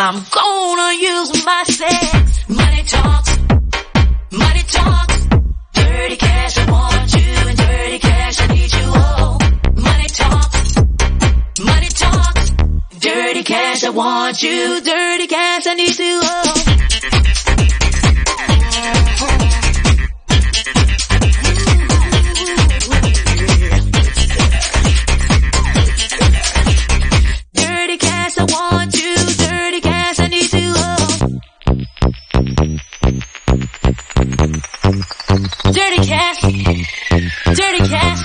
I'm gonna use my sex. Money talks, money talks. Dirty cash, I want you, and dirty cash, I need you. Oh, money talks, money talks. Dirty cash, I want you, dirty cash, I need you. Oh. Dirty cash, dirty cash.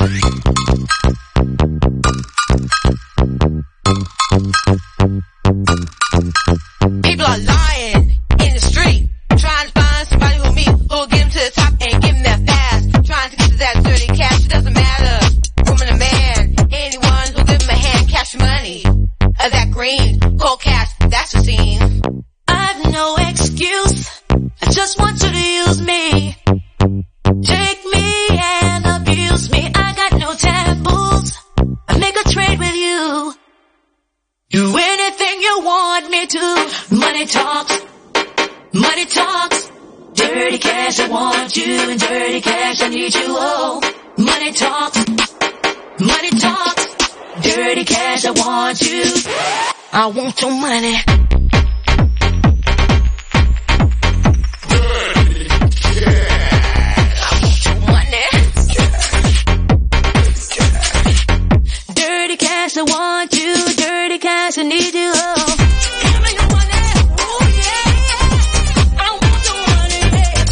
People are lying in the street, trying to find somebody who'll meet, who'll get them to the top and give them that fast. Trying to get to that dirty cash, it doesn't matter, woman or man. Anyone who'll give them a hand, cash money, that green, cold cash, that's the scene. I've no excuse, I just want you to use me. Take me and abuse me, I got no taboos. I make a trade with you. Do anything you want me to. Money talks, money talks. Dirty cash, I want you, and dirty cash, I need you. Oh, money talks, money talks. Dirty cash, I want you. I want your money. Dirty cash, I want you, dirty cash, I need you. Oh. Give me your money, oh yeah, yeah. I want your money,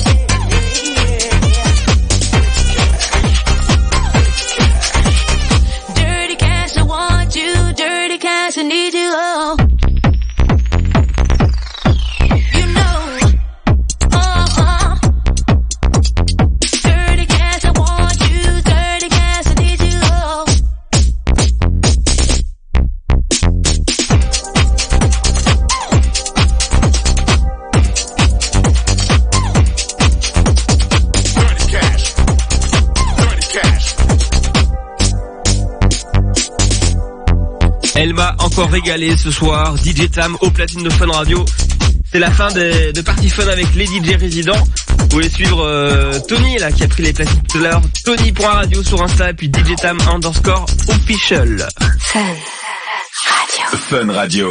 yeah, yeah. Dirty cash, I want you, dirty cash, I need you. Oh. Elle m'a encore régalé ce soir, DJ Tam au platine de Fun Radio. C'est la fin de Party Fun avec les DJ résidents. Vous pouvez suivre Tony là qui a pris les platines tout à l'heure. Tony.radio sur Insta et puis DJ Tam _official. Fun Radio. Fun Radio.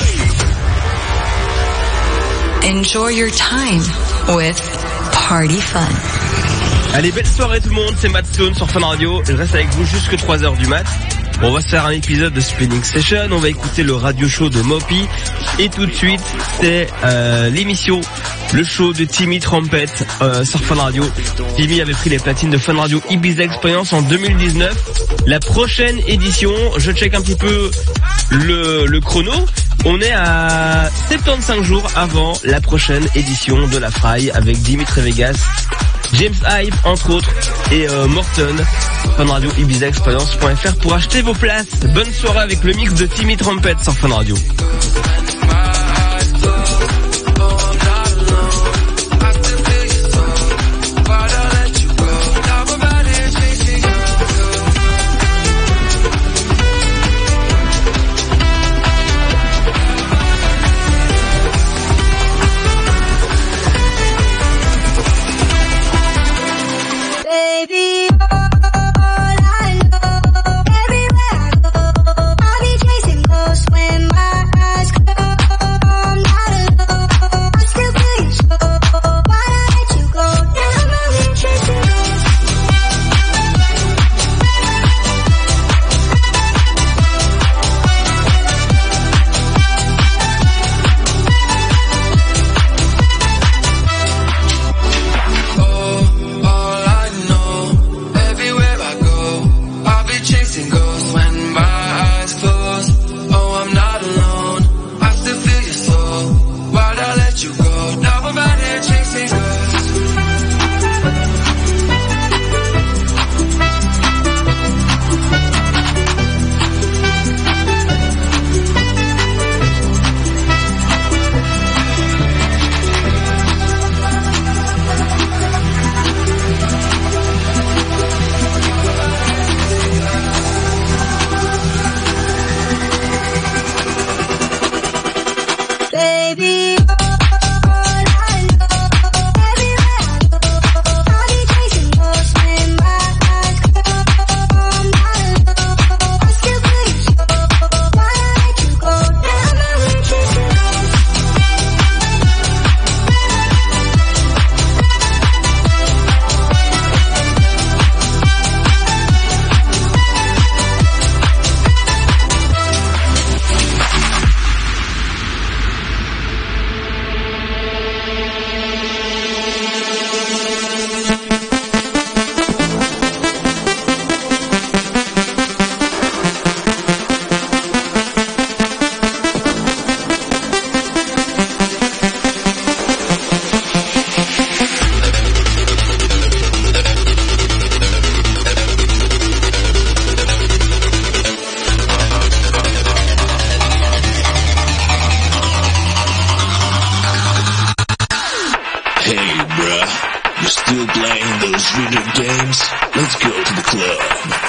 Enjoy your time with Party Fun. Allez, belle soirée tout le monde, c'est Matt Stone sur Fun Radio. Je reste avec vous jusque 3h du mat. On va se faire un épisode de Spinning Session, on va écouter le radio show de Mopi. Et tout de suite, c'est l'émission, le show de Timmy Trumpet sur Fun Radio. Timmy avait pris les platines de Fun Radio Ibiza Experience en 2019. La prochaine édition, je check un petit peu le chrono. On est à 75 jours avant la prochaine édition de la Fry avec Dimitri Vegas, James Hype entre autres et Morton. Fun Radio Ibiza Experience.fr pour acheter vos places. Bonne soirée avec le mix de Timmy Trumpet sur Fun Radio. Everywhere I go, I'll be chasing ghosts when my eyes close. dance? Let's go to the club.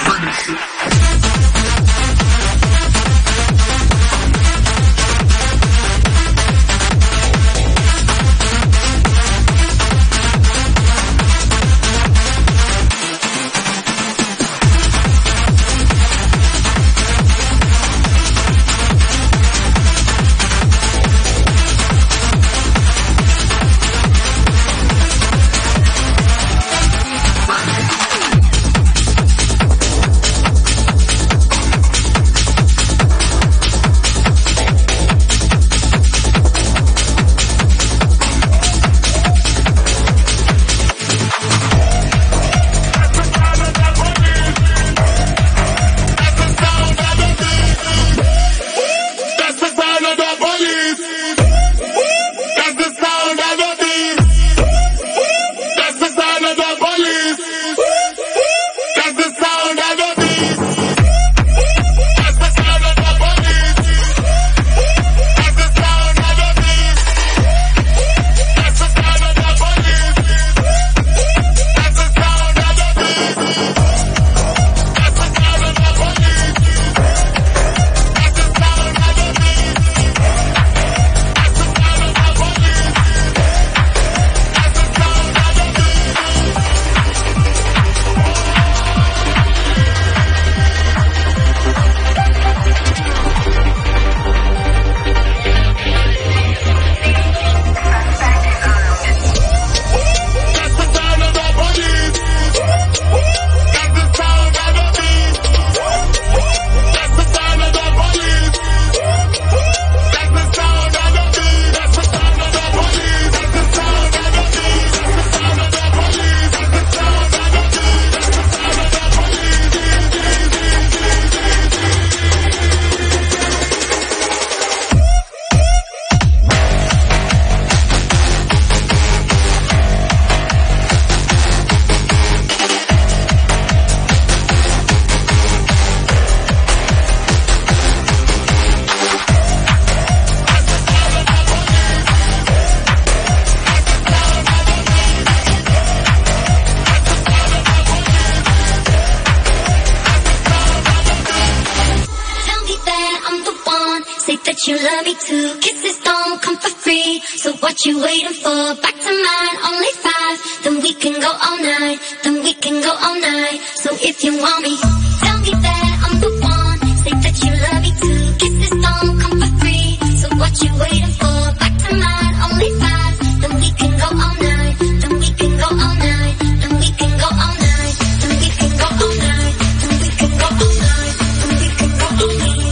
You love me too, kisses don't come for free. So what you waiting for? Back to mine, only 5. Then we can go all night, then we can go all night. So if you want me, tell me that I'm the one. Say that you love me too, kisses don't come for free. So what you waiting for? Back to mine, only 5. Then we can go all night, then we can go all night, then we can go all night, then we can go all night, then we can go all night, then we can go all night.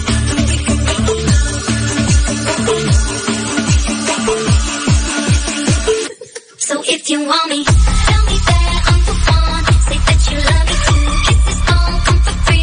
So if you want me, tell me that I'm the one. Say that you love me too. Kisses don't come for free.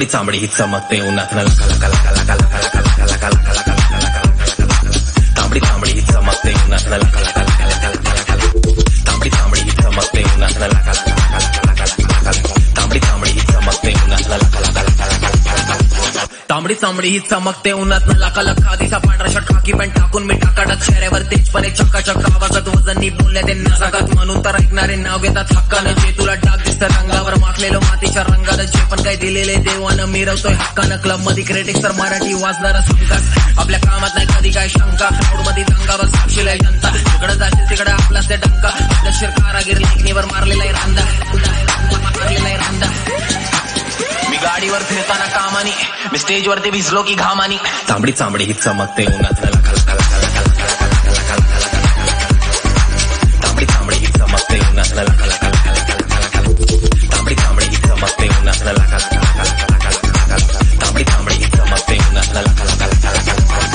तांबडी चांबडी ही चमकते उन्हात लका लका लका लका लका लका लका लका लका लका तांबडी तांबडी ही चमकते उन्हात लका लका लका लका लका तांबडी तांबडी ही चमकते उन्हात लका लका लका लका लका तांबडी तांबडी ही चमकते उन्हात लका लका लका लका तांबडी चांबडी ही चमकते उन्हात लाका लखा दिसा पांढरा शर्ट खाकी पॅन्ट टाकून मी टाकाटाक चेहऱ्यावर तेजपणे चक्काचक आवाजात वजनी बोलले ते नजाकत म्हणून तर ऐकणारे नाव घेतात हक्कानं जे तुला डाग दिसतं रंगावर माखलेलं मातीच्या रंगानं जे पण काही दिलेले देवानं मिरवतोय हक्कानं क्लब मध्ये क्रिटिक्स तर मराठी वाजणारा संकास आपल्या कामात नाही कधी काय शंका क्राऊड मध्ये दंगावर साक्षीला जनता तिकडे जाशील तिकडे आपलाच ते डंका दक्षिण कारागीर लेखणीवर मारलेला रांदा मारलेला रांदा मी गाडीवर फिरताना कामानी मी स्टेजवरती भिजलो की घामानी तांबडी चांबडी ही चमकते उन्हात लका लका लका लका लका लका लका तांबडी चांबडी ही चमकते उन्हात लका लका लका लका लका तांबडी चांबडी ही चमकते उन्हात लका लका लका लका लका तांबडी चांबडी ही चमकते उन्हात लका लका लका लका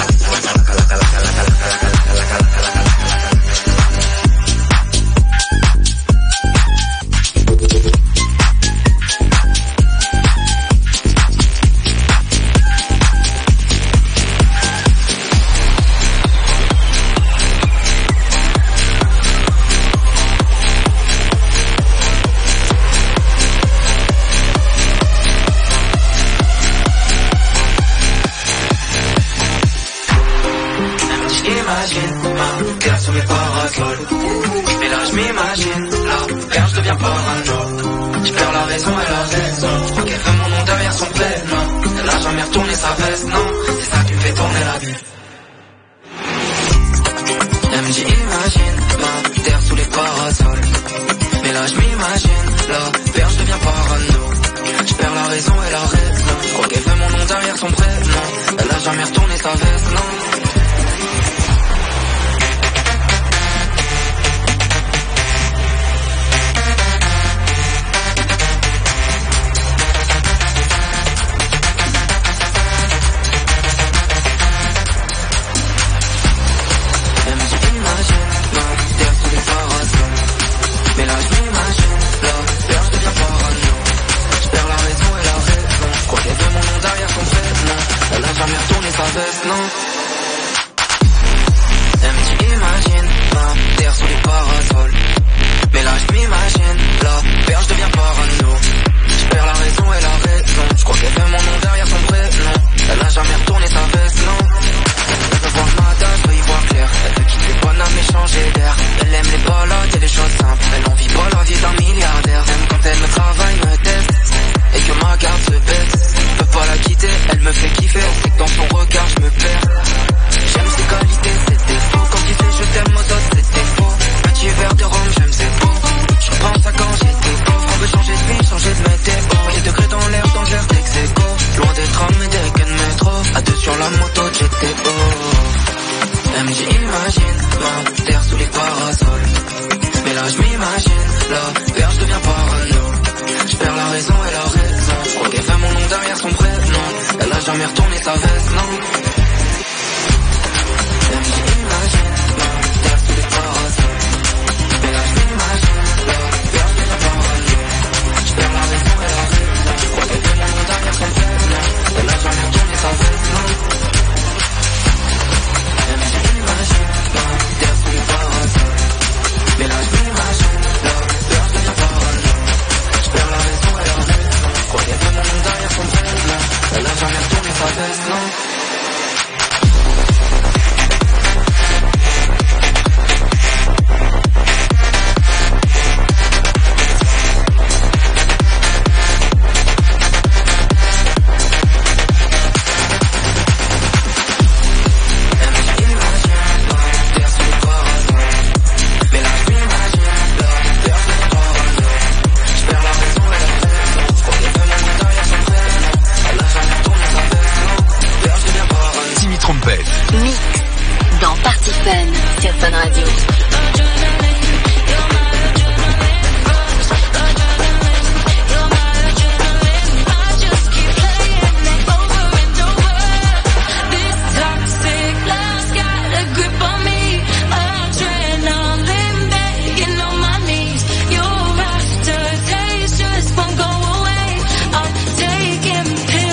Sous mes parasols. Mais là je m'imagine, là, rien je deviens parano. Je perds la raison et la raison. Je crois qu'elle veut mon nom derrière son prénom. Elle a jamais retourné sa veste, non. C'est ça qui me fait tourner la vie. Elle me dit imagine, ma terre sous les parasols. Mais là je m'imagine, là, rien je deviens parano. Je perds la raison et la raison. Je crois qu'elle veut mon nom derrière son prénom. Elle a jamais retourné sa veste, non. Non. Elle me dit imagine, ma terre sous les parasols. Mais là je m'imagine, là, père je deviens parano. Je perds la raison et la raison. Je crois qu'elle fait mon nom derrière son prénom. Elle a jamais retourné sa veste, non. Elle veut voir ma date, je veux y voir clair. Elle veut quitter Paname et changer d'air. Elle aime les balades et les choses simples. Elle n'en vit pas la vie d'un milliardaire. Même quand elle me travaille, me teste et que ma garde se baisse. Je peux pas la quitter, elle me fait kiffer. C'est que dans son regard je me perds. J'aime ses qualités, ses défauts. Quand il fait je t'aime aux autres, c'était faux. Petit verre de rhum, j'aime ses beaux. Je repense à quand j'étais pauvre. On veut changer de vie, changer de météo. Les degrés dans l'air, dans l'air, dès que c'est beau. Loin des trams et des cannes métro. À deux sur la moto, GTO. Elle me dit imagine, ma terre sous les parasols. Mais là je m'imagine, là, père je deviens parano. Je perds la raison et la raison. Je crois qu'elle fait mon nom derrière son prénom. Elle a jamais retourné sa veste, non. Elle me dit imagine, ma terre sous les parasols. Mais là je m'imagine, là, père je deviens parano. Je perds la raison et la raison. Je crois qu'elle fait mon nom derrière son prénom. Elle a jamais retourné sa veste, non. Elle me dit imagine, ma terre sous les parasols. Mais là je m'imagine, là, père je deviens parano. Je perds la raison et la raison. Je crois qu'elle fait mon nom derrière son prénom. Elle a jamais retourné sa veste, non. Mix dans Party Fun sur Fun Radio. Your aftertaste just won't go away. I'm taking pills.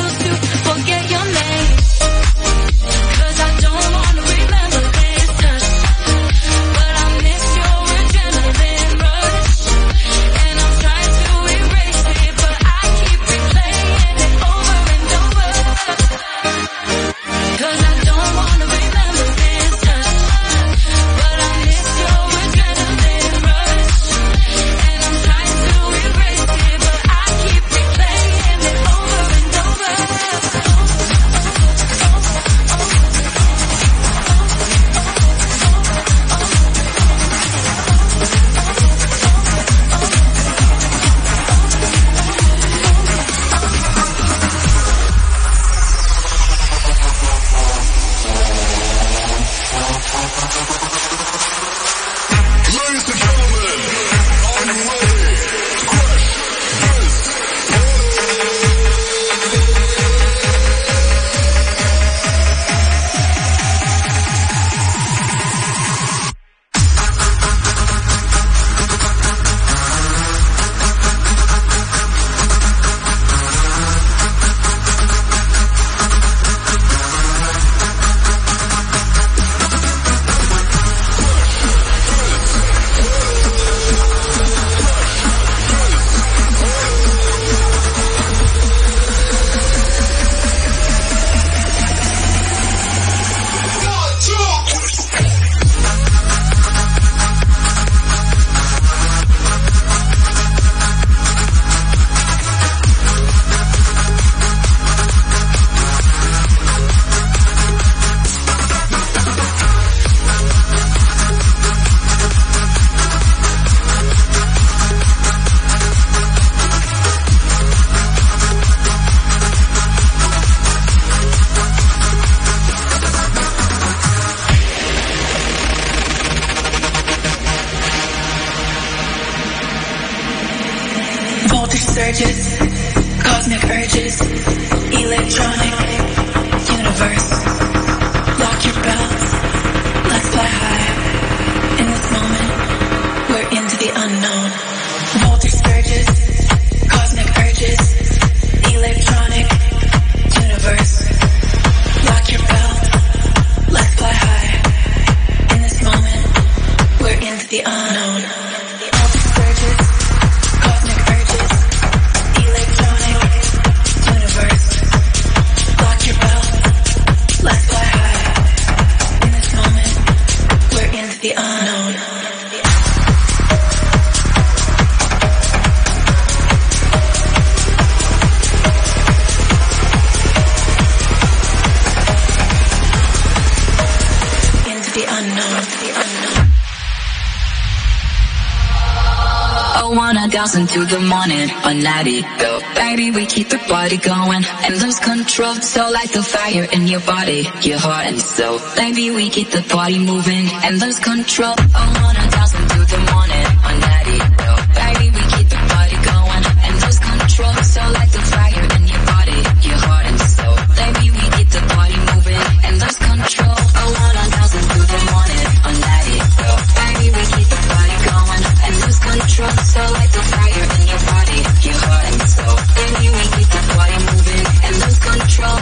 surges, cosmic urges, electronic universe. Lock your belts, let's fly high. In this moment, we're into the unknown. Voltage surges, cosmic urges, electronic universe. Lock your belt, let's fly high. In this moment, we're into the unknown. Voltage surges, cosmic urges, electronic universe. Lock your belt, let's fly high. In this moment, we're into the unknown. Into the unknown. I wanna dance into the morning, a natty go. Baby, we keep the party going and lose control. So like the fire in your body, your heart and soul. Baby, we keep the party moving and lose control. I wanna dance into the morning, a natty go. Baby, we keep the party going and lose control. So like the fire in your body, your heart and soul. Baby, we keep the party moving and lose control. I wanna dance into the morning, a natty go. Baby, we keep the party going and lose control. So like the fire in your body, your heart and soul. Baby, we keep the party moving and lose control.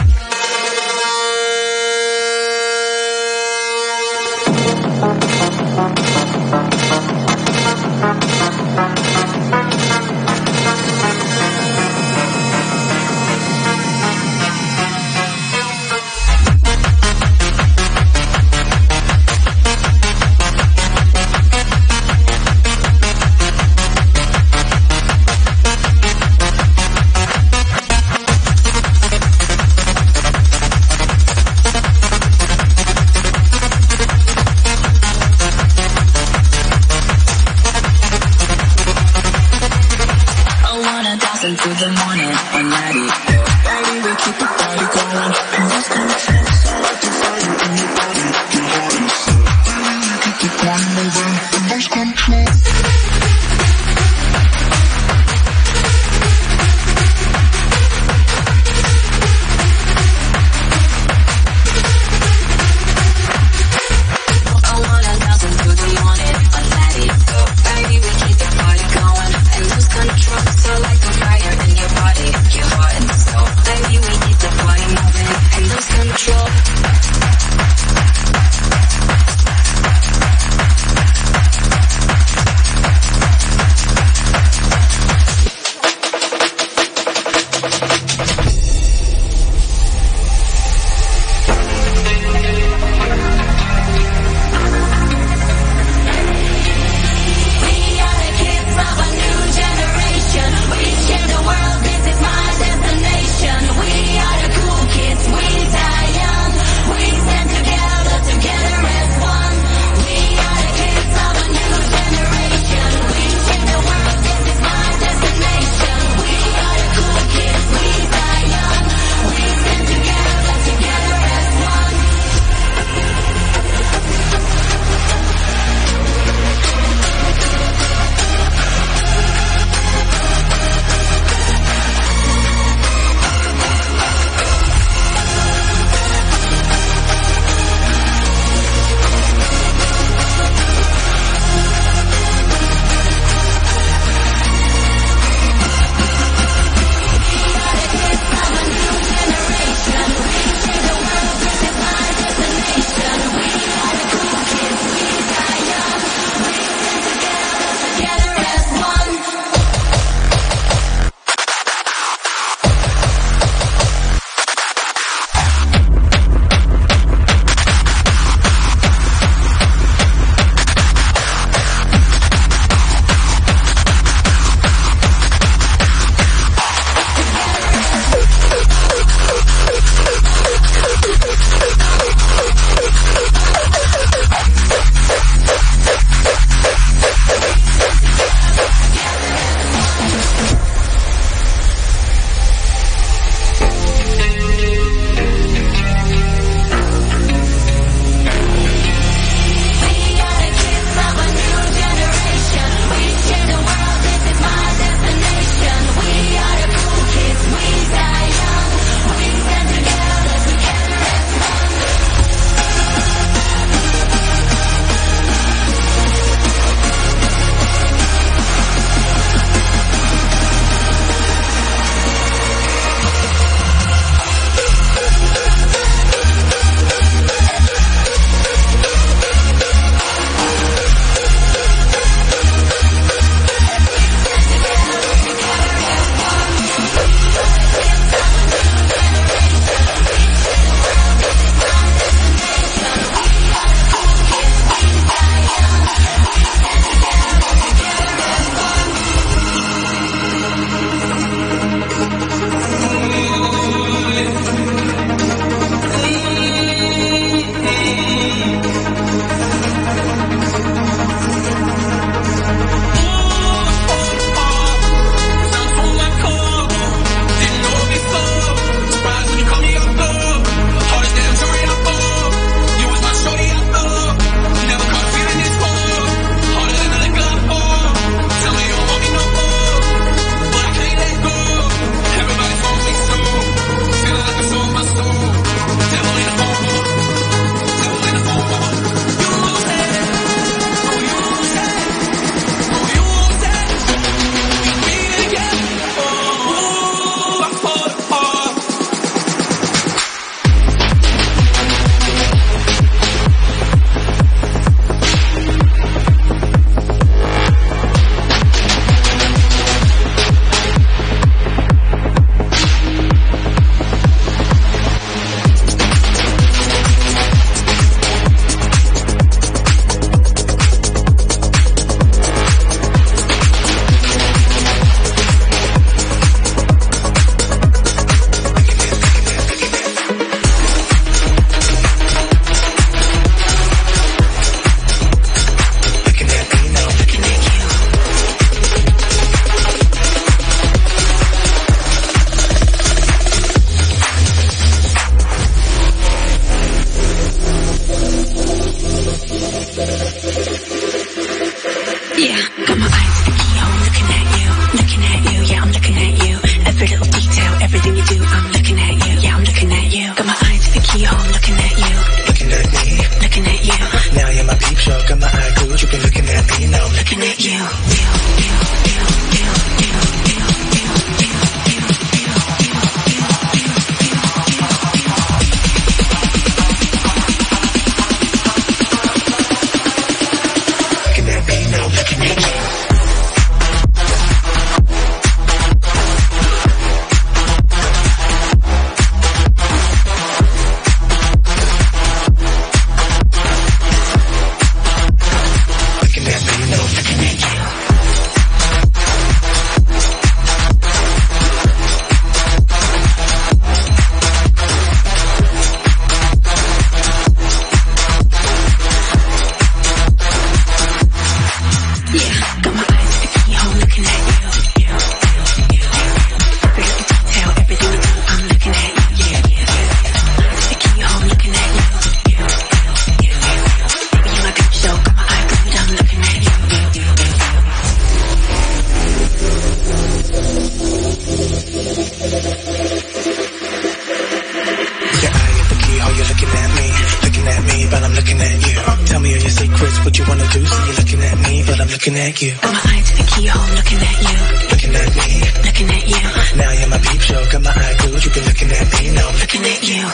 looking at you. Tell me all your secrets, what you wanna do. See you looking at me, but I'm looking at you. Got my eye to the keyhole, looking at you. Looking at me, looking at you. Now you're my peep show, got my eye glued. You've been looking at me, now I'm looking at you.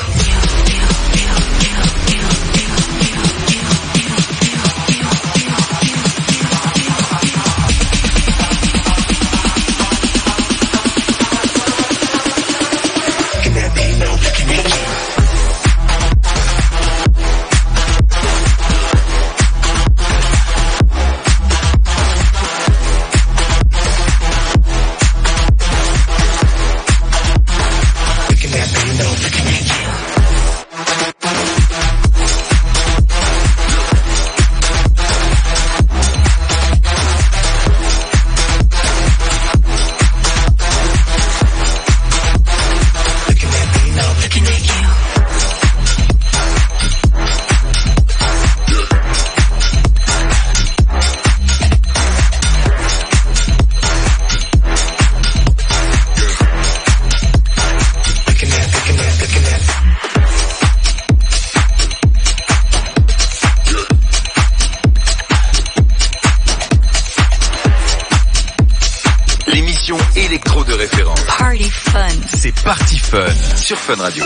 Électro de référence. Party Fun. C'est Party Fun sur Fun Radio.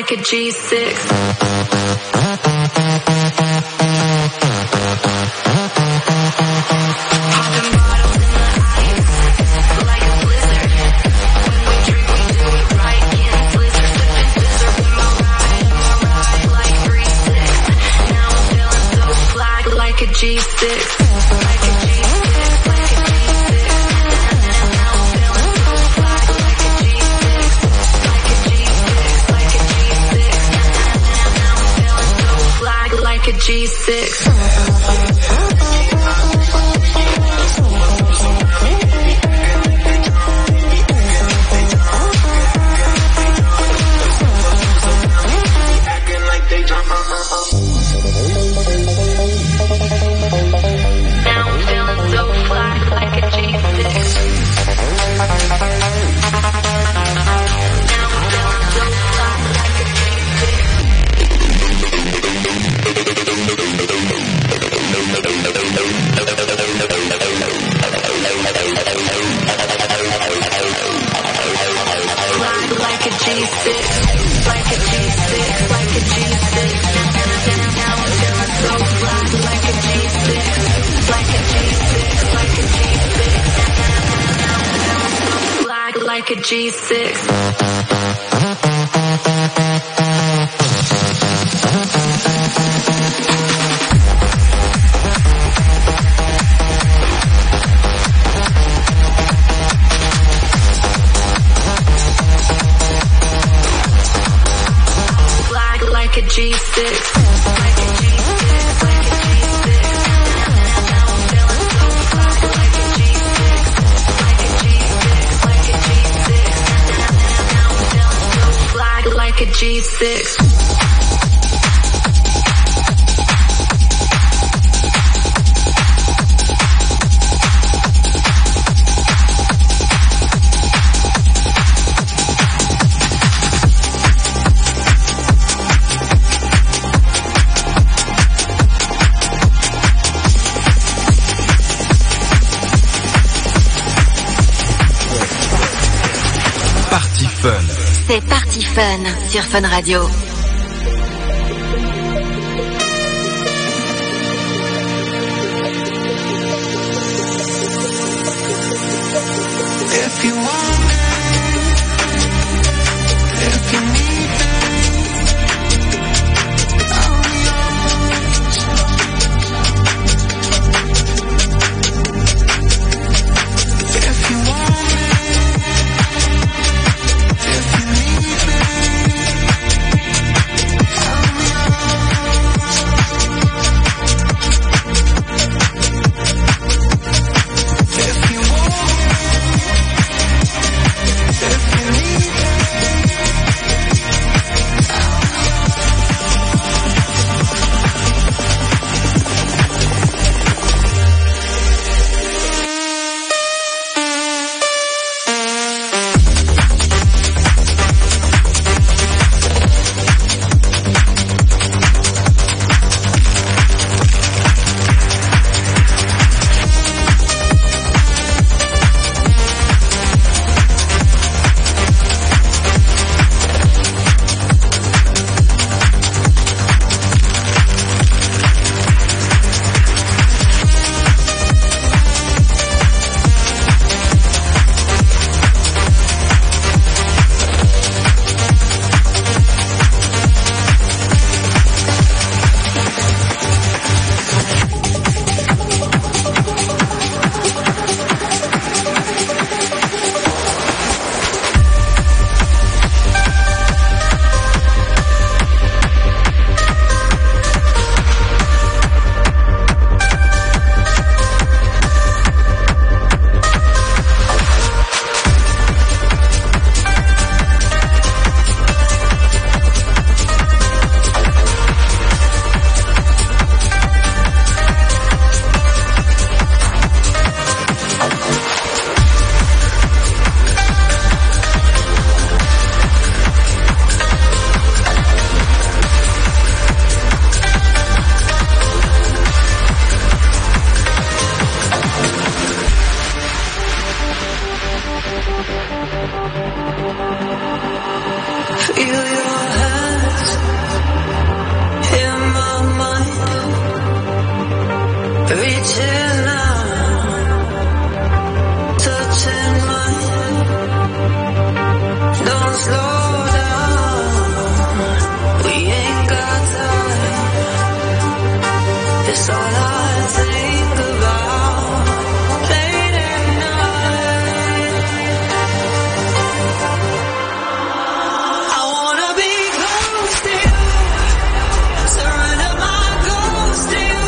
like a G6. Popping bottles in the ice, like a blizzard. When we drink, we do it right, getting blizzard, sipping scissor. In my ride like 3-6. Now I'm feeling so fly, like a G6, like a G6, like a G6. Now I'm feeling so fly, like a G6, like a G6, like a G6. Now I'm feeling so fly, like a G6. Like a G6. Like a G6, like a G6, like a G6. Now I'm feeling so fly, like a G6, like a G6, like a G6. Now I'm feeling so fly, like a G6. C'est Party Fun sur Fun Radio. If you want me, if you need me, I'm yours. If you want me, if you need me, Reaching out, touching mine. Don't slow down, we ain't got time. It's all I think about, late at night. I wanna be close to you, surrender my ghost to you.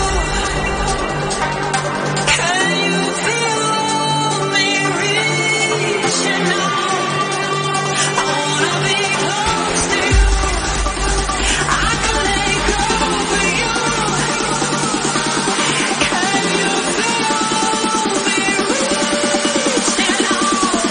Can you feel me reaching out? I wanna be close to you, I can let go for you. Can you feel me reaching out?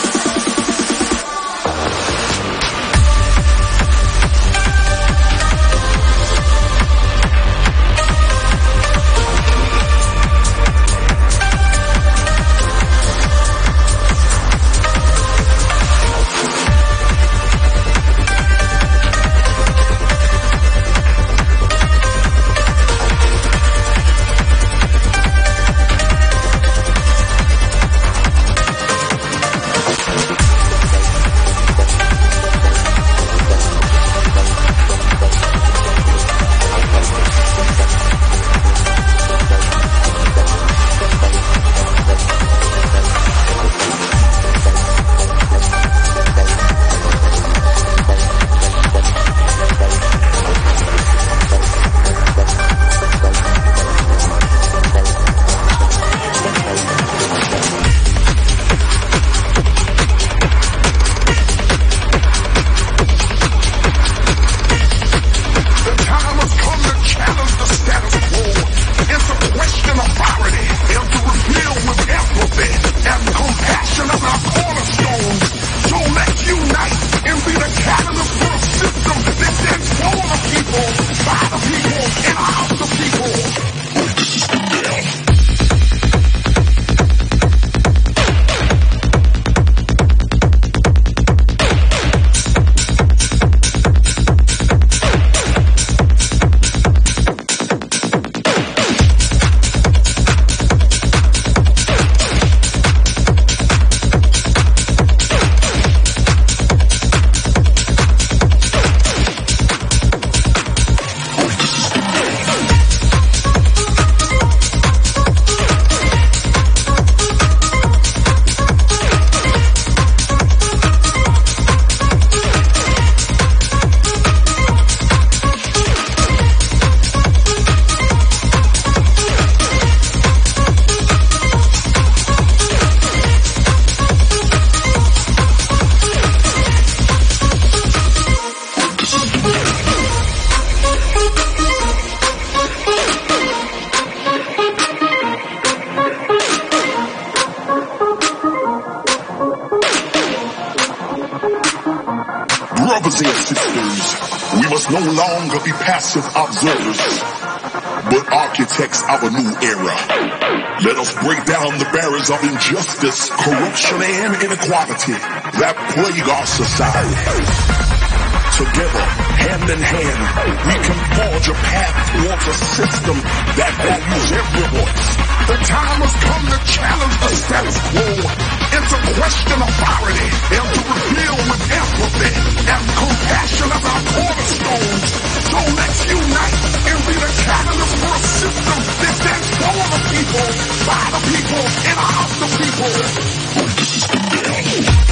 Brothers and sisters, we must no longer be passive observers, but architects of a new era. Let us break down the barriers of injustice, corruption, and inequality that plague our society. Together, hand in hand, we can forge a path towards a system that values every voice. The time has come to challenge the status quo, and to question authority, and to reveal with empathy and compassion as our cornerstones. So let's unite and be the catalyst for a system that stands for the people, by the people, and of the people. This is the bell.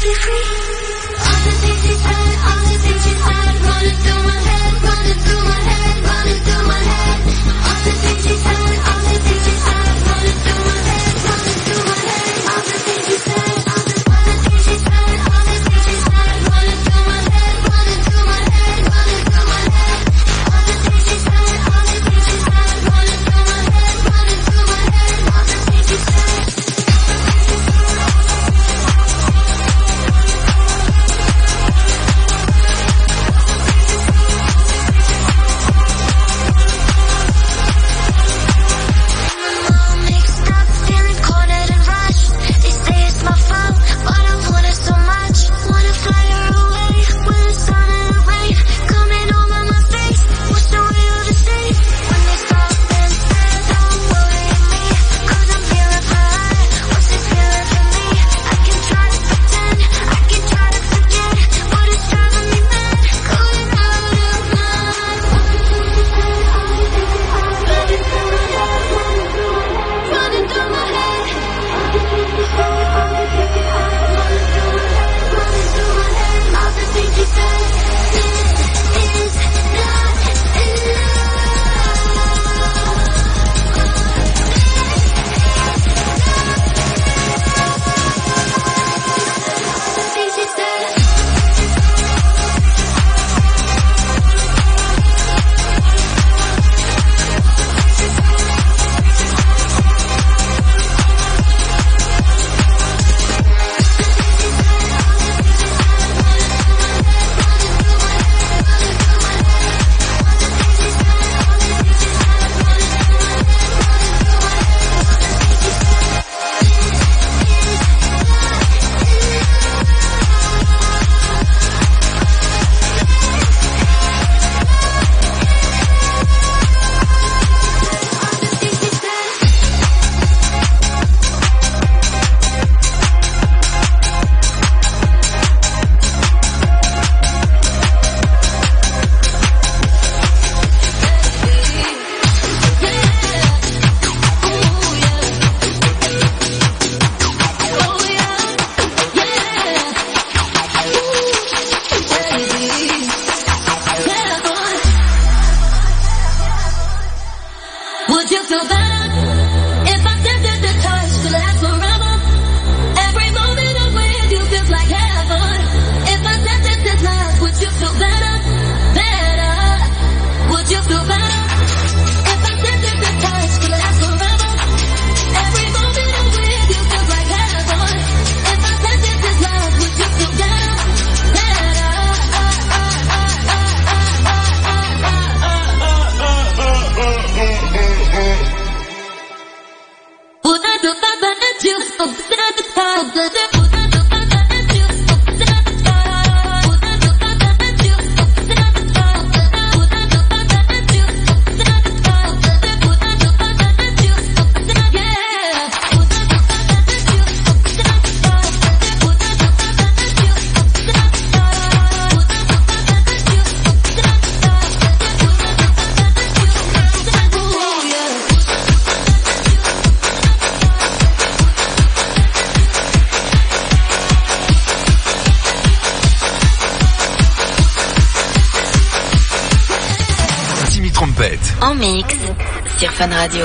En mix sur Fun Radio.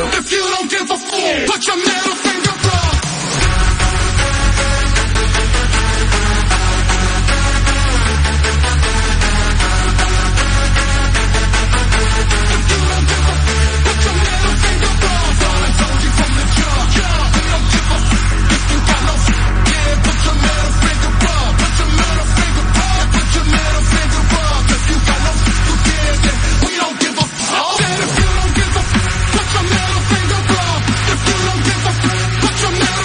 Put your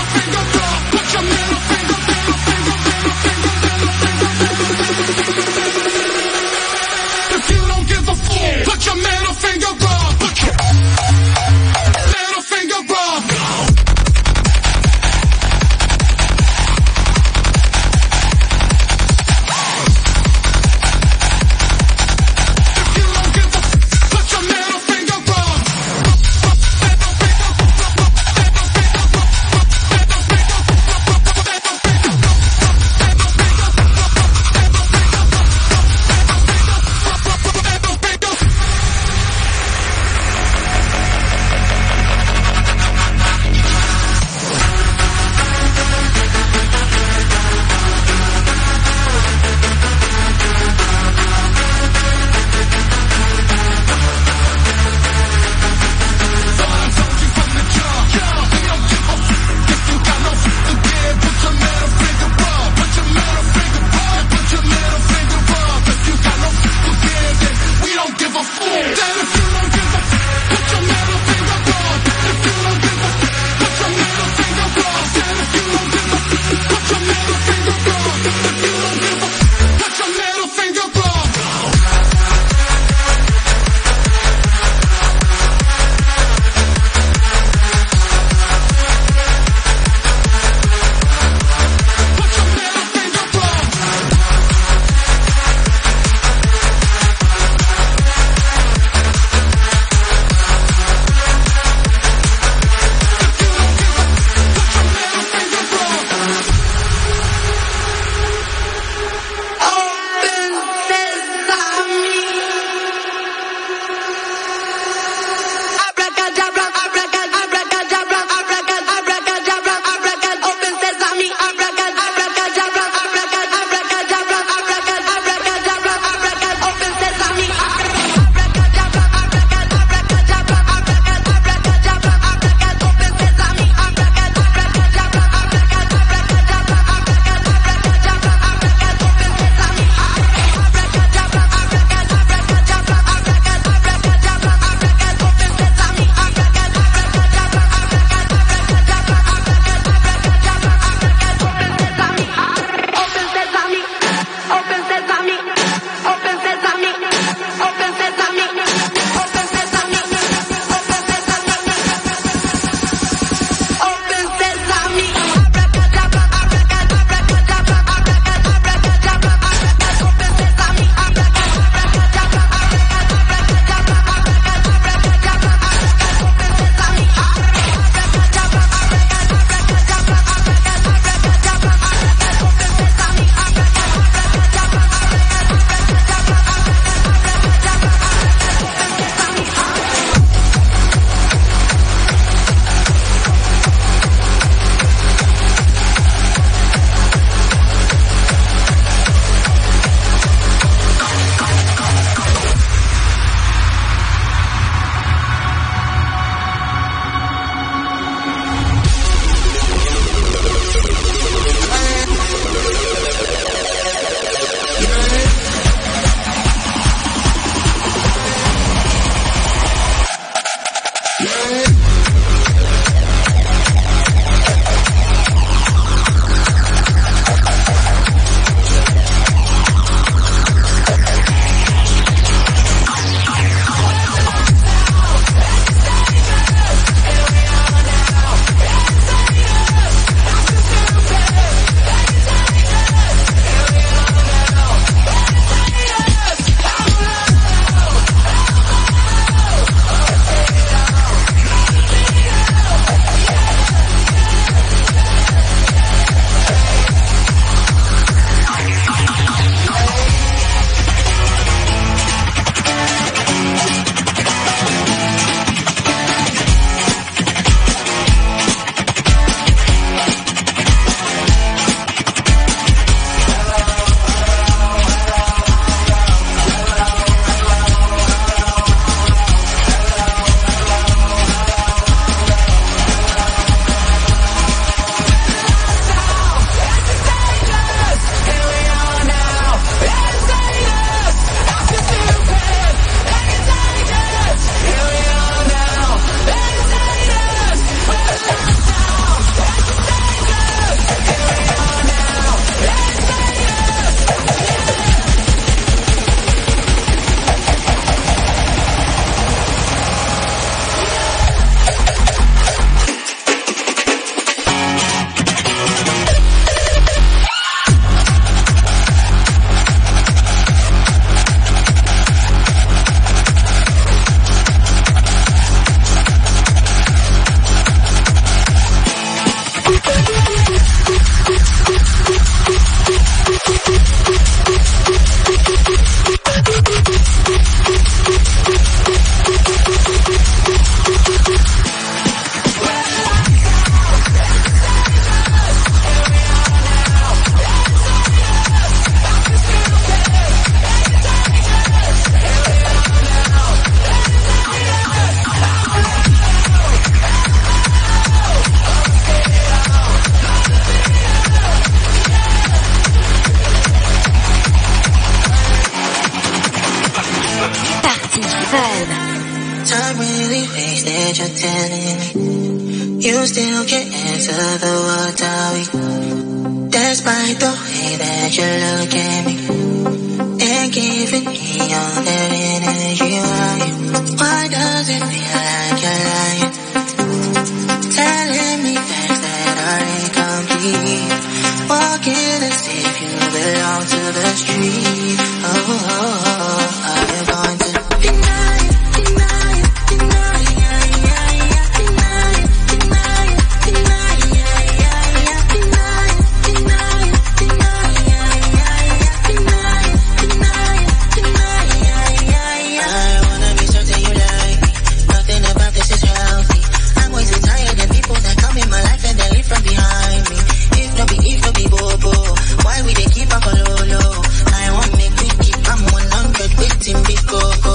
You still can't answer the what are we? Despite the way that you look at me and giving me all that energy, why does it feel like you're lying? Telling me things that are incomplete, walking as if you belong to the street. Are you going to deny it, deny it, deny it, deny it, deny it, deny it, deny it, deny it, deny it. I wanna be certain you like me. Nothing about this is healthy. I'm way too tired of people that come in my life and they leave from behind me. If no be bobo, why we they keep up a low low? I want me quick keep I'm 100 with him big go.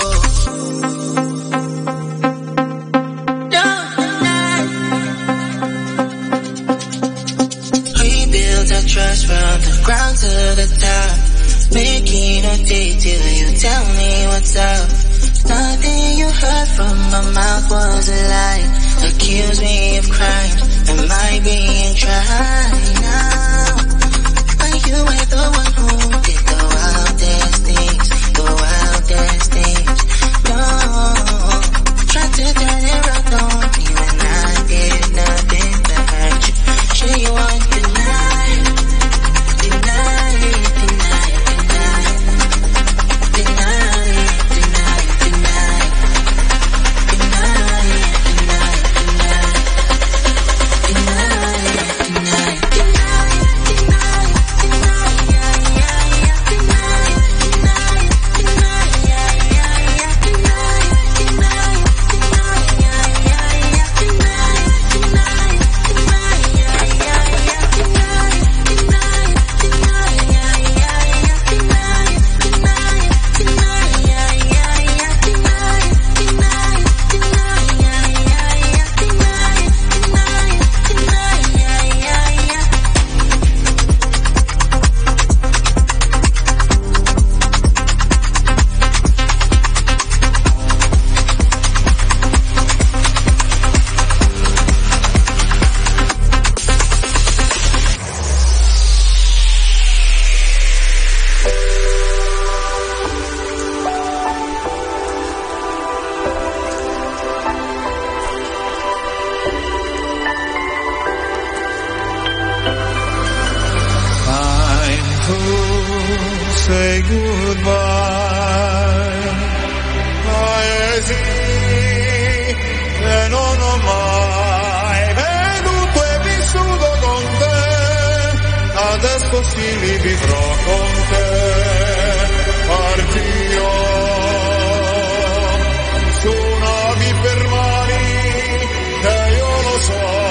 Rebuild our trust from the ground to the top. Making a day till you tell me what's up. Nothing you heard from my mouth was a lie. Accuse me of crime. Am I being tried now? But you were the one who did the wildest things. The wildest things. No, tried to turn it around on me when I did nothing to hurt you. Sure you want to deny it, deny it, deny it, deny it, deny it, deny it, deny it, deny it, say goodbye. Paesi che non ho mai veduto e vissuto con te, adesso sì li vivrò con te. Partirò su navi per mari che io lo so.